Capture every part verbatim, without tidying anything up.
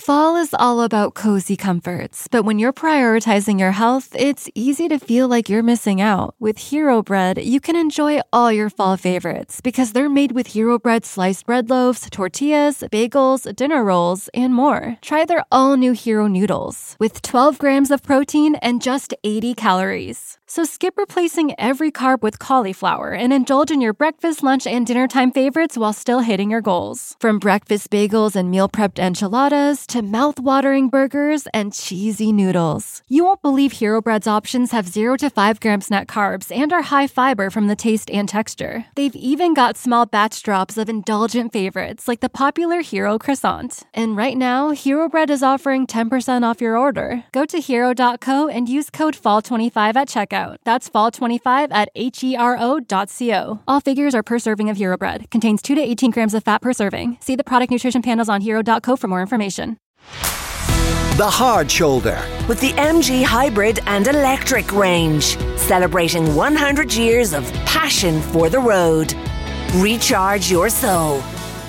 Fall is all about cozy comforts, but when you're prioritizing your health, it's easy to feel like you're missing out. With Hero Bread, you can enjoy all your fall favorites because they're made with Hero Bread sliced bread loaves, tortillas, bagels, dinner rolls, and more. Try their all-new Hero Noodles with twelve grams of protein and just eighty calories. So skip replacing every carb with cauliflower and indulge in your breakfast, lunch, and dinner time favorites while still hitting your goals. From breakfast bagels and meal prepped enchiladas to mouth-watering burgers and cheesy noodles. You won't believe Hero Bread's options have zero to five grams net carbs and are high fiber from the taste and texture. They've even got small batch drops of indulgent favorites like the popular Hero Croissant. And right now, Hero Bread is offering ten percent off your order. Go to hero dot co and use code fall twenty-five at checkout. That's fall twenty-five at hero dot co. All figures are per serving of Hero Bread. Contains two to eighteen grams of fat per serving. See the product nutrition panels on hero dot co for more information. The Hard Shoulder. With the M G Hybrid and Electric range. Celebrating one hundred years of passion for the road. Recharge your soul.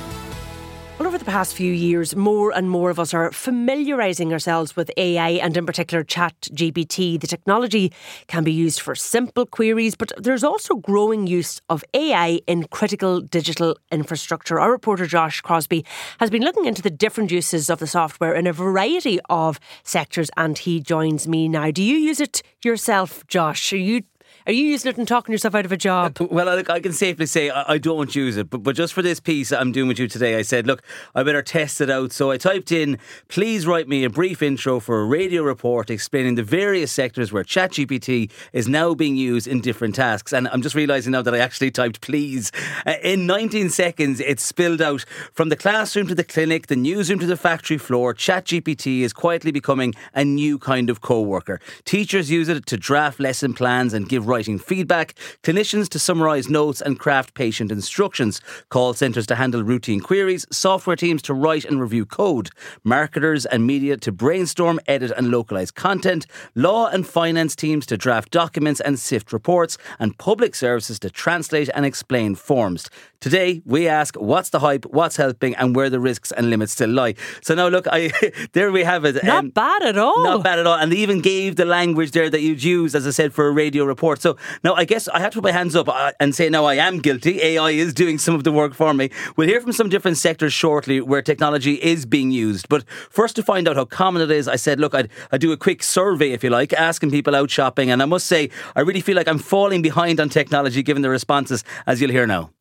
Well, over the past few years, more and more of us are familiarising ourselves with A I and in particular ChatGPT. The technology can be used for simple queries, but there's also growing use of A I in critical digital infrastructure. Our reporter Josh Crosby has been looking into the different uses of the software in a variety of sectors, and he joins me now. Do you use it yourself, Josh? Are you Are you using it and talking yourself out of a job? Well, I, I can safely say I, I don't use it. But, but just for this piece I'm doing with you today, I said, look, I better test it out. So I typed in, please write me a brief intro for a radio report explaining the various sectors where ChatGPT is now being used in different tasks. And I'm just realising now that I actually typed please. Uh, in nineteen seconds, it spilled out from the classroom to the clinic, the newsroom to the factory floor. ChatGPT is quietly becoming a new kind of co-worker. Teachers use it to draft lesson plans and give writing feedback, clinicians to summarise notes and craft patient instructions, call centres to handle routine queries, software teams to write and review code, marketers and media to brainstorm, edit and localise content, law and finance teams to draft documents and sift reports, and public services to translate and explain forms. Today, we ask what's the hype, what's helping, and where the risks and limits still lie. So now, look, I there we have it. Not um, bad at all. Not bad at all. And they even gave the language there that you'd use, as I said, for a radio report. So now I guess I have to put my hands up and say now I am guilty. A I is doing some of the work for me. We'll hear from some different sectors shortly where technology is being used. But first, to find out how common it is, I said, look, I'd, I'd do a quick survey, if you like, asking people out shopping. And I must say, I really feel like I'm falling behind on technology given the responses, as you'll hear now.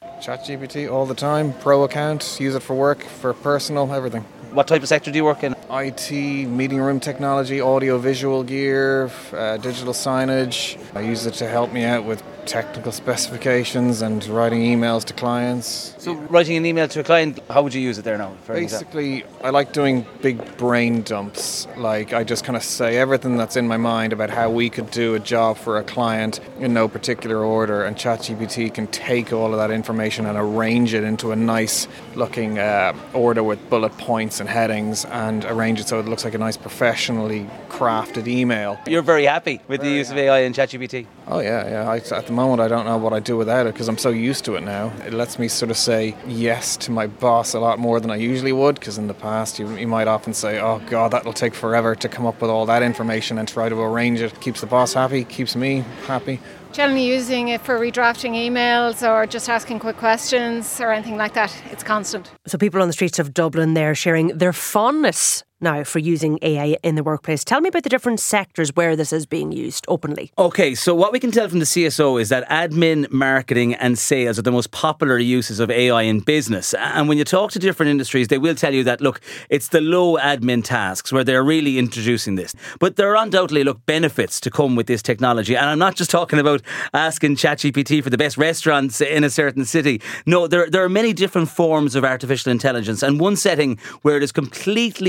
ChatGPT all the time, pro account, use it for work, for personal, everything. What type of sector do you work in? I T, meeting room technology, audio visual gear, uh, digital signage. I use it to help me out with technical specifications and writing emails to clients. So writing an email to a client, how would you use it there now? Basically, I like doing big brain dumps. Like, I just kind of say everything that's in my mind about how we could do a job for a client in no particular order, and ChatGPT can take all of that information and arrange it into a nice looking uh, order with bullet points and headings and arrange it so it looks like a nice professionally crafted email. You're very happy with very the use happy. of A I and ChatGPT? Oh yeah, yeah. I, at the moment I don't know what I'd do without it because I'm so used to it now. It lets me sort of say yes to my boss a lot more than I usually would, because in the past you, you might often say, oh God, that'll take forever to come up with all that information and try to arrange it. Keeps the boss happy, keeps me happy. Generally using it for redrafting emails or just asking quick questions or anything like that. It's constant. So people on the streets of Dublin, they're sharing their fondness now for using A I in the workplace. Tell me about the different sectors where this is being used openly. Okay, so what we can tell from the C S O is that admin, marketing and sales are the most popular uses of A I in business. And when you talk to different industries, they will tell you that, look, it's the low admin tasks where they're really introducing this. But there are undoubtedly, look, benefits to come with this technology. And I'm not just talking about asking ChatGPT for the best restaurants in a certain city. No, there, there are many different forms of artificial intelligence. And one setting where it has completely changed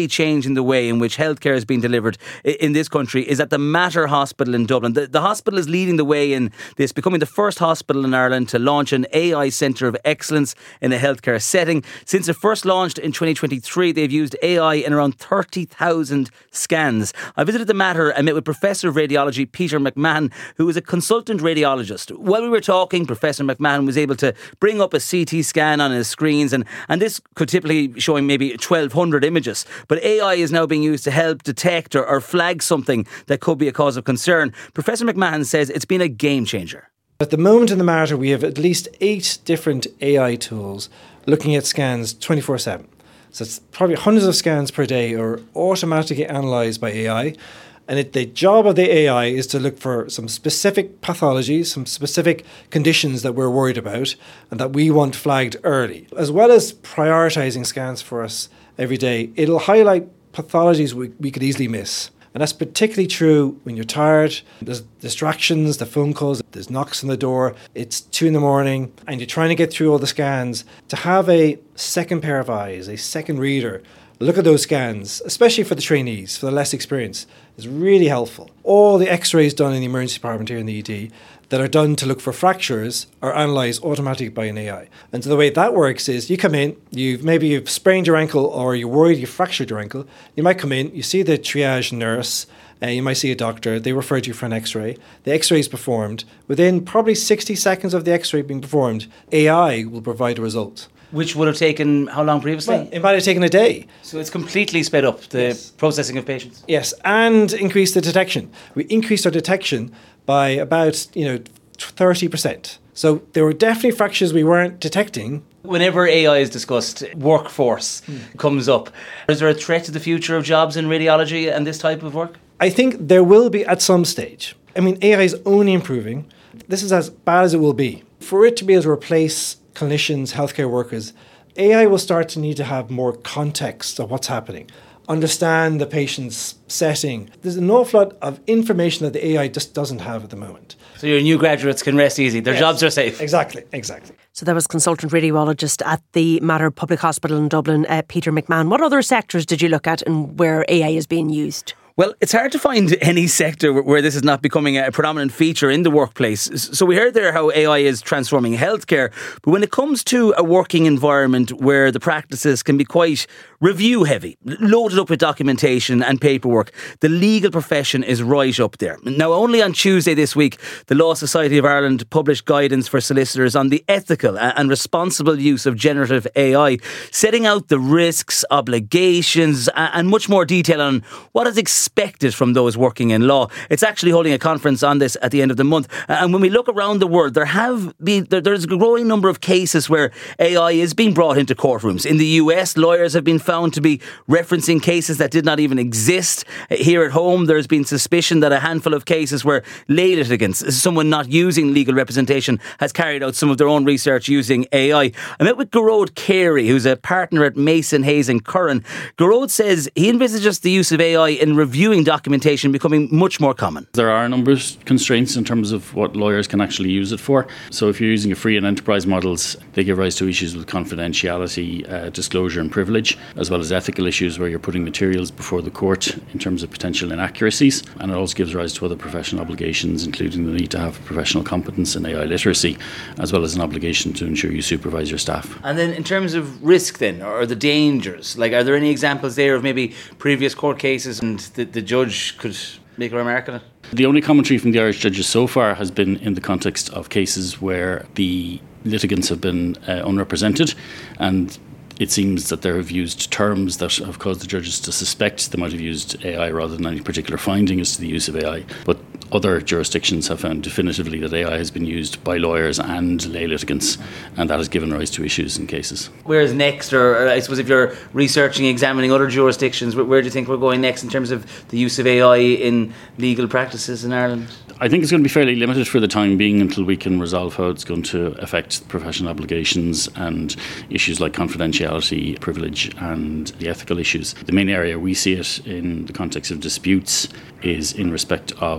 changing the way in which healthcare is being delivered in this country is at the Mater Hospital in Dublin. The, the hospital is leading the way in this, becoming the first hospital in Ireland to launch an A I Centre of Excellence in a healthcare setting. Since it first launched in twenty twenty-three, they've used A I in around thirty thousand scans. I visited the Mater and met with Professor of Radiology Peter McMahon, who is a consultant radiologist. While we were talking, Professor McMahon was able to bring up a C T scan on his screens, and, and this could typically be showing maybe twelve hundred images. But A I is now being used to help detect or, or flag something that could be a cause of concern. Professor McMahon says it's been a game changer. At the moment in the Mater, we have at least eight different A I tools looking at scans twenty-four seven. So it's probably hundreds of scans per day are automatically analysed by A I. And it, the job of the A I is to look for some specific pathologies, some specific conditions that we're worried about and that we want flagged early. As well as prioritising scans for us every day, it'll highlight pathologies we, we could easily miss. And that's particularly true when you're tired, there's distractions, the phone calls, there's knocks on the door, it's two in the morning, and you're trying to get through all the scans. To have a second pair of eyes, a second reader, look at those scans, especially for the trainees, for the less experienced, is really helpful. All the x-rays done in the emergency department here in the E D that are done to look for fractures are analysed automatically by an A I. And so the way that works is you come in, you've maybe you've sprained your ankle or you're worried you fractured your ankle. You might come in, you see the triage nurse, uh, you might see a doctor, they refer you for an x-ray. The x-ray is performed. Within probably sixty seconds of the x-ray being performed, A I will provide a result. Which would have taken how long previously? Well, it might have taken a day. So it's completely sped up the yes. processing of patients. Yes, and increased the detection. We increased our detection by about, you know, thirty percent. So there were definitely fractures we weren't detecting. Whenever A I is discussed, workforce hmm. comes up. Is there a threat to the future of jobs in radiology and this type of work? I think there will be at some stage. I mean, A I is only improving. This is as bad as it will be. For it to be able to replace clinicians, healthcare workers, A I will start to need to have more context of what's happening, understand the patient's setting. There's an awful lot of information that the A I just doesn't have at the moment. So your new graduates can rest easy. Their yes. jobs are safe. Exactly, exactly. So that was consultant radiologist at the Mater Public Hospital in Dublin, uh, Peter McMahon. What other sectors did you look at and where A I is being used? Well, it's hard to find any sector where this is not becoming a predominant feature in the workplace. So we heard there how A I is transforming healthcare. But when it comes to a working environment where the practices can be quite review heavy, loaded up with documentation and paperwork, the legal profession is right up there. Now, only on Tuesday this week, the Law Society of Ireland published guidance for solicitors on the ethical and responsible use of generative A I, setting out the risks, obligations and much more detail on what is expected expected from those working in law. It's actually holding a conference on this at the end of the month. And when we look around the world, there have been there, there's a growing number of cases where A I is being brought into courtrooms. In the U S, lawyers have been found to be referencing cases that did not even exist. Here at home, there's been suspicion that a handful of cases where lay litigants, someone not using legal representation, has carried out some of their own research using A I. I met with Garode Carey, who's a partner at Mason, Hayes and Curran. Garode says he envisages the use of A I in reviewing documentation becoming much more common. There are a number of constraints in terms of what lawyers can actually use it for. So if you're using a free and enterprise models, they give rise to issues with confidentiality, uh, disclosure and privilege, as well as ethical issues where you're putting materials before the court in terms of potential inaccuracies. And it also gives rise to other professional obligations, including the need to have professional competence in A I literacy, as well as an obligation to ensure you supervise your staff. And then in terms of risk then, or the dangers, like are there any examples there of maybe previous court cases and the, the judge could make a remark on it? The only commentary from the Irish judges so far has been in the context of cases where the litigants have been uh, unrepresented, and it seems that they have used terms that have caused the judges to suspect they might have used A I rather than any particular finding as to the use of A I. But other jurisdictions have found definitively that A I has been used by lawyers and lay litigants, and that has given rise to issues in cases. Where's next, or I suppose if you're researching, examining other jurisdictions, where, where do you think we're going next in terms of the use of A I in legal practices in Ireland? I think it's going to be fairly limited for the time being until we can resolve how it's going to affect professional obligations and issues like confidentiality, privilege and the ethical issues. The main area we see it in the context of disputes is in respect of discovery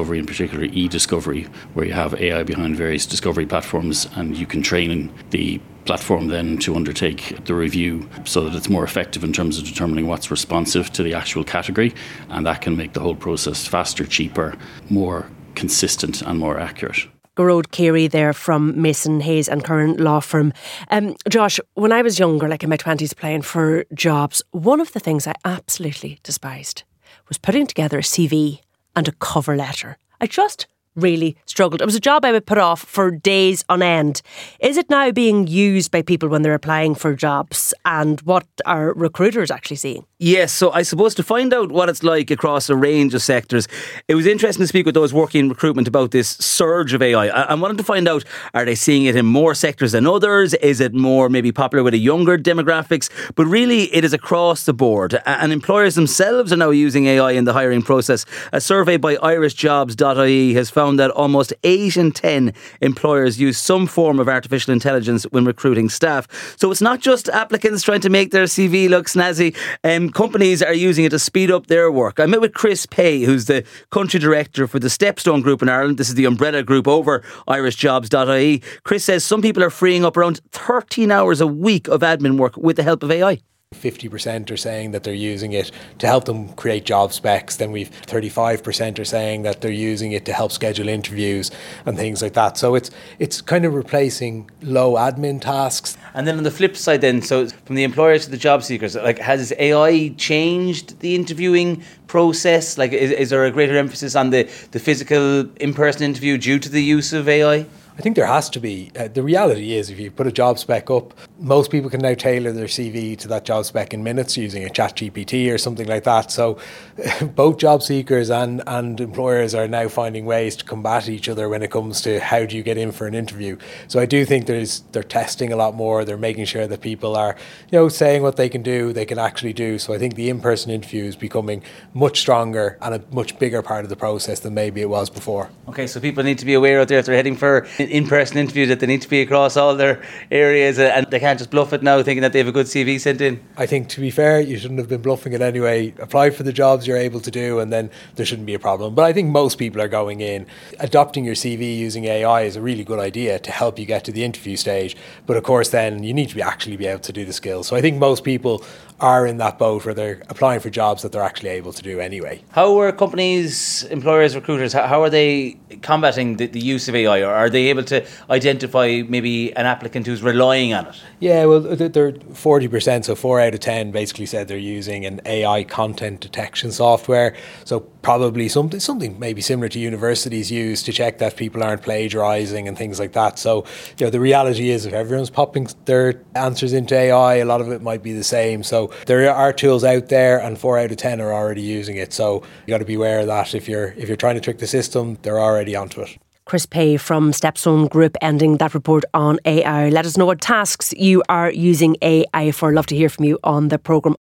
discovery, in particular e-discovery, where you have A I behind various discovery platforms, and you can train the platform then to undertake the review so that it's more effective in terms of determining what's responsive to the actual category, and that can make the whole process faster, cheaper, more consistent and more accurate. Gearóid Carey there from Mason, Hayes and Curran law firm. Um, Josh, when I was younger, like in my twenties, applying for jobs, one of the things I absolutely despised was putting together a C V and a cover letter. I just really struggled. It was a job I would put off for days on end. Is it now being used by people when they're applying for jobs, and what are recruiters actually seeing? Yes, so I suppose to find out what it's like across a range of sectors, it was interesting to speak with those working in recruitment about this surge of A I. I wanted to find out, are they seeing it in more sectors than others? Is it more maybe popular with a younger demographics? But really, it is across the board. And employers themselves are now using A I in the hiring process. A survey by irish jobs dot I E has found that almost eight in ten employers use some form of artificial intelligence when recruiting staff. So it's not just applicants trying to make their C V look snazzy. Um, companies are using it to speed up their work. I met with Chris Pay, who's the country director for the Stepstone Group in Ireland. This is the umbrella group over irish jobs dot I E. Chris says some people are freeing up around thirteen hours a week of admin work with the help of A I. fifty percent are saying that they're using it to help them create job specs. Then we've thirty-five percent are saying that they're using it to help schedule interviews and things like that. So it's it's kind of replacing low admin tasks. And then on the flip side then, so from the employers to the job seekers, like, has A I changed the interviewing process? Like, is, is there a greater emphasis on the, the physical in-person interview due to the use of A I? I think there has to be. Uh, the reality is, if you put a job spec up, most people can now tailor their C V to that job spec in minutes using a chat G P T or something like that. So both job seekers and, and employers are now finding ways to combat each other when it comes to how do you get in for an interview. So I do think there's they're testing a lot more. They're making sure that people are, you know, saying what they can do, they can actually do. So I think the in-person interview is becoming much stronger and a much bigger part of the process than maybe it was before. Okay, so people need to be aware out there if they're heading for in-person interview that they need to be across all their areas, and they can't just bluff it now thinking that they have a good C V sent in. I think, to be fair, you shouldn't have been bluffing it anyway. Apply for the jobs you're able to do, and then there shouldn't be a problem. But I think most people are going in. Adopting your C V using A I is a really good idea to help you get to the interview stage. But of course, then you need to be actually be able to do the skills. So I think most people are in that boat where they're applying for jobs that they're actually able to do anyway. How are companies, employers, recruiters, how are they combating the, the use of A I? Or are they able to identify maybe an applicant who's relying on it? Yeah, well, they're forty percent, so four out of ten basically said they're using an A I content detection software. So probably something something maybe similar to universities use to check that people aren't plagiarising and things like that. So, you know, the reality is if everyone's popping their answers into A I, a lot of it might be the same. So there are tools out there, and four out of ten are already using it. So you got to be aware of that. If you're if you're trying to trick the system, they're already onto it. Chris Pay from Stepstone Group ending that report on A I. Let us know what tasks you are using A I for. Love to hear from you on the programme.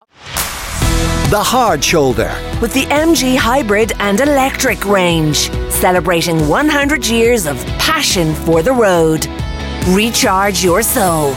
The Hard Shoulder. With the M G Hybrid and Electric range, celebrating one hundred years of passion for the road. Recharge your soul.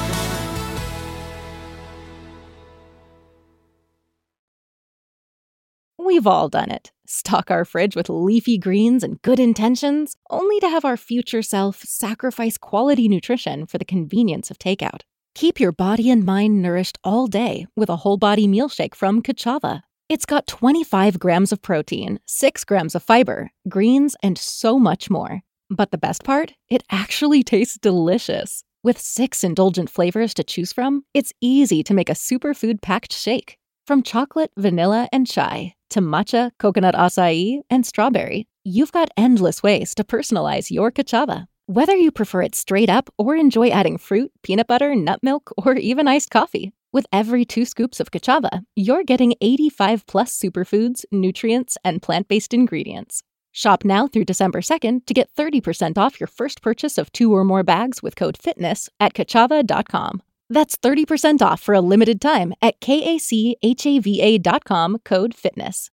We've all done it. Stock our fridge with leafy greens and good intentions, only to have our future self sacrifice quality nutrition for the convenience of takeout. Keep your body and mind nourished all day with a whole body meal shake from Kachava. It's got twenty-five grams of protein, six grams of fiber, greens, and so much more. But the best part? It actually tastes delicious. With six indulgent flavors to choose from, it's easy to make a superfood-packed shake. From chocolate, vanilla, and chai to matcha, coconut acai, and strawberry, you've got endless ways to personalize your Kachava. Whether you prefer it straight up or enjoy adding fruit, peanut butter, nut milk, or even iced coffee, with every two scoops of Kachava, you're getting eighty-five plus superfoods, nutrients, and plant-based ingredients. Shop now through December second to get thirty percent off your first purchase of two or more bags with code FITNESS at kachava dot com. That's thirty percent off for a limited time at kachava dot com, code FITNESS.